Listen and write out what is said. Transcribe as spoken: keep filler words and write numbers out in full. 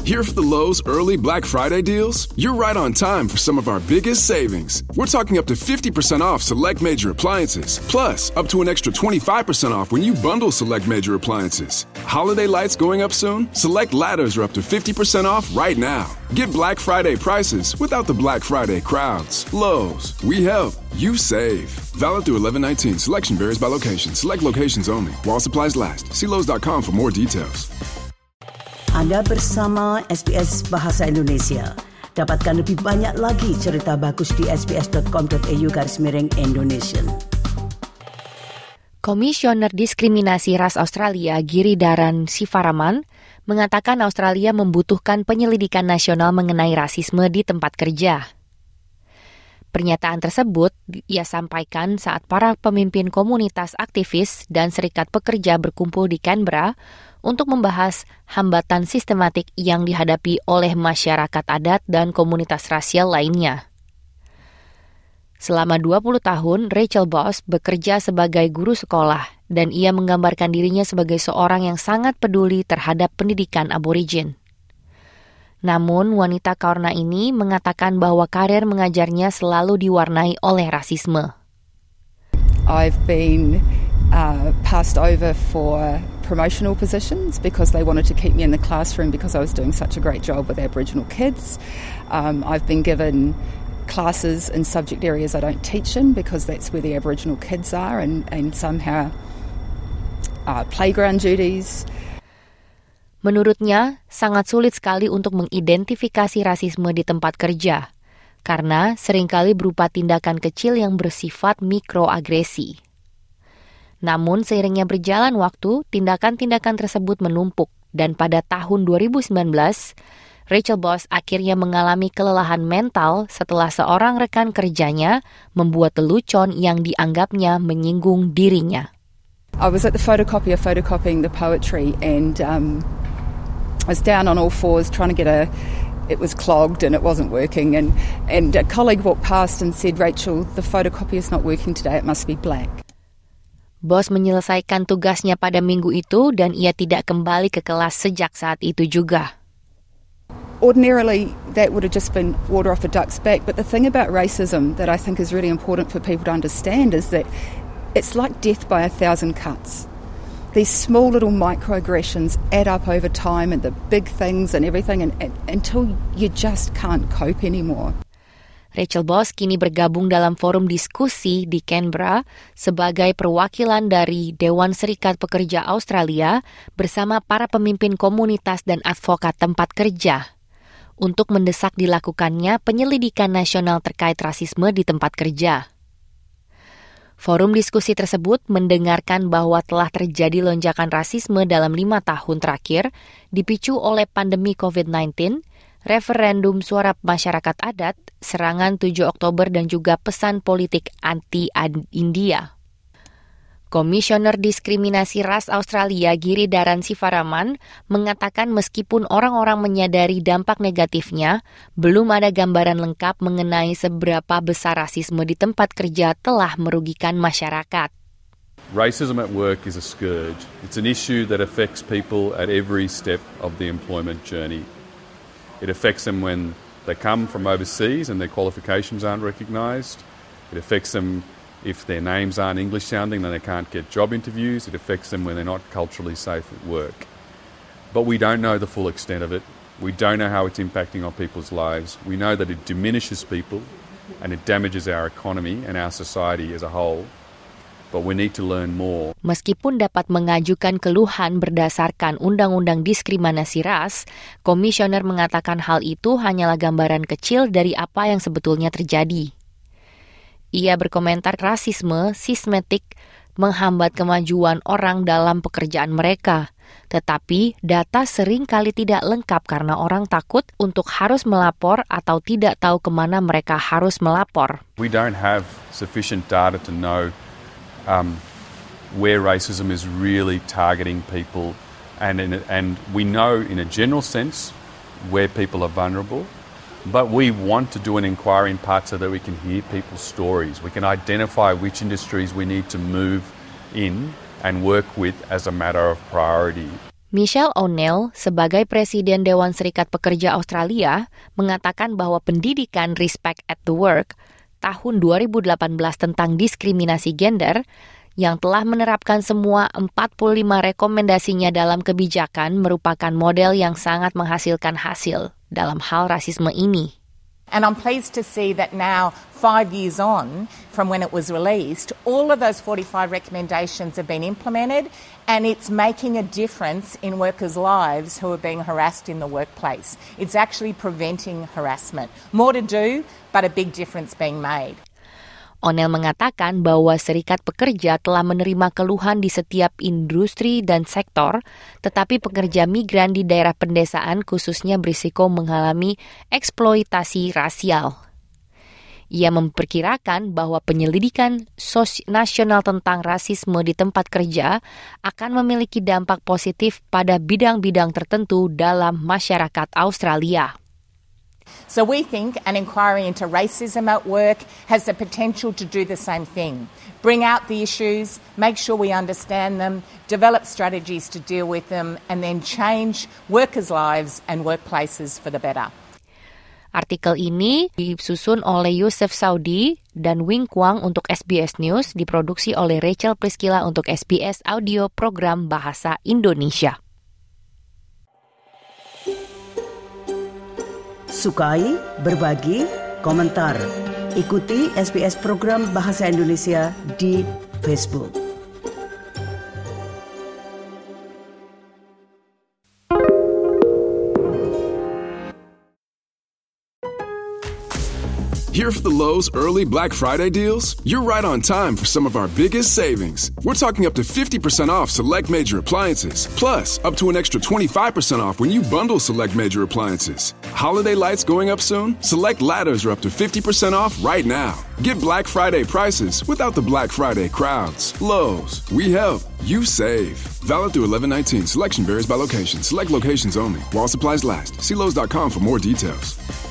Here for the Lowe's early Black Friday deals? You're right on time for some of our biggest savings. We're talking up to fifty percent off select major appliances, plus up to an extra twenty-five percent off when you bundle select major appliances. Holiday lights going up soon? Select ladders are up to fifty percent off right now. Get Black Friday prices without the Black Friday crowds. Lowe's, we help, you save. Valid through eleven nineteen. Selection varies by location. Select locations only. While supplies last. See Lowe's dot com for more details. Anda bersama S B S Bahasa Indonesia. Dapatkan lebih banyak lagi cerita bagus di sbs.com.au garis miring Indonesian. Komisioner Diskriminasi Ras Australia Giridharan Sivaraman mengatakan Australia membutuhkan penyelidikan nasional mengenai rasisme di tempat kerja. Pernyataan tersebut ia sampaikan saat para pemimpin komunitas aktivis dan serikat pekerja berkumpul di Canberra untuk membahas hambatan sistematik yang dihadapi oleh masyarakat adat dan komunitas rasial lainnya. Selama dua puluh tahun, Rachel Boss bekerja sebagai guru sekolah dan ia menggambarkan dirinya sebagai seorang yang sangat peduli terhadap pendidikan aborigin. Namun, wanita Kaurna ini mengatakan bahwa karir mengajarnya selalu diwarnai oleh rasisme. I've been uh, passed over for promotional positions because they wanted to keep me in the classroom because I was doing such a great job with Aboriginal kids. Um, I've been given classes in subject areas I don't teach in because that's where the Aboriginal kids are, and, and somehow uh, playground duties. Menurutnya, sangat sulit sekali untuk mengidentifikasi rasisme di tempat kerja, karena seringkali berupa tindakan kecil yang bersifat mikroagresi. Namun, seiringnya berjalan waktu, tindakan-tindakan tersebut menumpuk, dan pada tahun dua ribu sembilan belas, Rachel Boss akhirnya mengalami kelelahan mental setelah seorang rekan kerjanya membuat lelucon yang dianggapnya menyinggung dirinya. I was at the photocopier photocopying the poetry, and um, I was down on all fours trying to get a, it was clogged and it wasn't working, and, and a colleague walked past and said, "Rachel, the photocopier's not working today, it must be black." Bos menyelesaikan tugasnya pada minggu itu dan ia tidak kembali ke kelas sejak saat itu juga. Ordinarily, that would have just been water off a duck's back, but the thing about racism that I think is really important for people to understand is that it's like death by a thousand cuts. These small little microaggressions add up over time and the big things and everything and, and, until you just can't cope anymore. Rachel Boss kini bergabung dalam forum diskusi di Canberra sebagai perwakilan dari Dewan Serikat Pekerja Australia bersama para pemimpin komunitas dan advokat tempat kerja untuk mendesak dilakukannya penyelidikan nasional terkait rasisme di tempat kerja. Forum diskusi tersebut mendengarkan bahwa telah terjadi lonjakan rasisme dalam lima tahun terakhir dipicu oleh pandemi covid sembilan belas, referendum suara masyarakat adat, serangan tujuh Oktober dan juga pesan politik anti-India. Komisioner Diskriminasi Ras Australia Giridharan Sivaraman mengatakan meskipun orang-orang menyadari dampak negatifnya, belum ada gambaran lengkap mengenai seberapa besar rasisme di tempat kerja telah merugikan masyarakat. Racism at work is a scourge. It's an issue that affects people at every step of the employment journey. It affects them when they come from overseas and their qualifications aren't recognised. It affects them if their names aren't English sounding, then they can't get job interviews. It affects them when they're not culturally safe at work. But we don't know the full extent of it. We don't know how it's impacting on people's lives. We know that it diminishes people and it damages our economy and our society as a whole. But we need to learn more. Meskipun dapat mengajukan keluhan berdasarkan Undang-Undang Diskriminasi Ras, komisioner mengatakan hal itu hanyalah gambaran kecil dari apa yang sebetulnya terjadi. Ia berkomentar rasisme sistematik menghambat kemajuan orang dalam pekerjaan mereka. Tetapi data sering kali tidak lengkap karena orang takut untuk harus melapor atau tidak tahu kemana mereka harus melapor. We don't have sufficient data to know um, where racism is really targeting people, and in, and we know in a general sense where people are vulnerable. But we want to do an inquiry in part so that we can hear people's stories. We can identify which industries we need to move in and work with as a matter of priority. Michelle O'Neill, sebagai Presiden Dewan Serikat Pekerja Australia, mengatakan bahwa pendidikan Respect at the Work tahun dua ribu delapan belas tentang diskriminasi gender yang telah menerapkan semua empat puluh lima rekomendasinya dalam kebijakan merupakan model yang sangat menghasilkan hasil dalam hal rasisme ini. And I'm pleased to see that now, five years on from when it was released, all of those forty-five recommendations have been implemented, and it's making a difference in workers' lives who are being harassed in the workplace. It's actually preventing harassment. More to do, but a big difference being made. O'Neill mengatakan bahwa serikat pekerja telah menerima keluhan di setiap industri dan sektor, tetapi pekerja migran di daerah pedesaan khususnya berisiko mengalami eksploitasi rasial. Ia memperkirakan bahwa penyelidikan sos- nasional tentang rasisme di tempat kerja akan memiliki dampak positif pada bidang-bidang tertentu dalam masyarakat Australia. So we think an inquiry into racism at work has the potential to do the same thing. Bring out the issues, make sure we understand them, develop strategies to deal with them, and then change workers' lives and workplaces for the better. Artikel ini disusun oleh Yusuf Saudi dan Wing Kwang untuk S B S News, diproduksi oleh Rachel Priscilla untuk S B S Audio Program Bahasa Indonesia. Sukai, berbagi, komentar. Ikuti S B S Program Bahasa Indonesia di Facebook. Here for the Lowe's early Black Friday deals? You're right on time for some of our biggest savings. We're talking up to fifty percent off select major appliances, plus up to an extra twenty-five percent off when you bundle select major appliances. Holiday lights going up soon? Select ladders are up to fifty percent off right now. Get Black Friday prices without the Black Friday crowds. Lowe's, we help, you save. Valid through eleven nineteen. Selection varies by location. Select locations only. While supplies last. See Lowe's dot com for more details.